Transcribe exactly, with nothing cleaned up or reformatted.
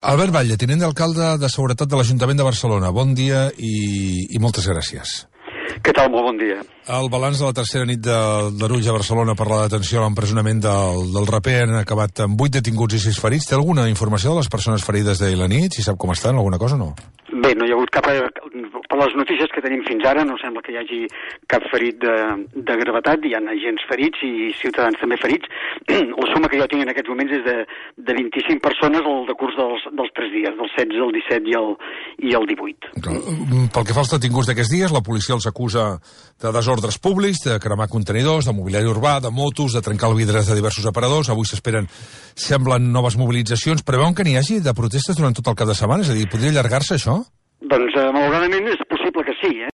Albert Batlle, tinent d'alcalde de Seguretat de l'Ajuntament de Barcelona. Bon dia i, i moltes gràcies. Què tal? Molt bon dia. El balanç de la tercera nit de Daruja a Barcelona per la detenció a l'empresonament del, del raper han acabat amb vuit detinguts i sis ferits. Té alguna informació de les persones ferides d'ahir la nit? Si sap com estan, alguna cosa o no? Bé, no hi ha hagut cap... Per les notícies que tenim fins ara no sembla que hi hagi cap ferit de, de gravetat. Hi ha agents ferits i ciutadans també ferits. La suma que jo tinc en aquests moments és de, de vint-i-cinc persones al decurs dels, dels tres dies, del setze, el disset i el, i el divuit. Pel que fa als detinguts d'aquests dies, la policia els acusa de desordres públics, de cremar contenidors, de mobiliari urbà, de motos, de trencar el vidre de diversos aparadors. Avui s'esperen, semblen, noves mobilitzacions. Preveuen que n'hi hagi de protestes durant tot el cap de setmana? És a dir, podria allargar-se això? Doncs, eh, malauradament, és possible que sí, eh?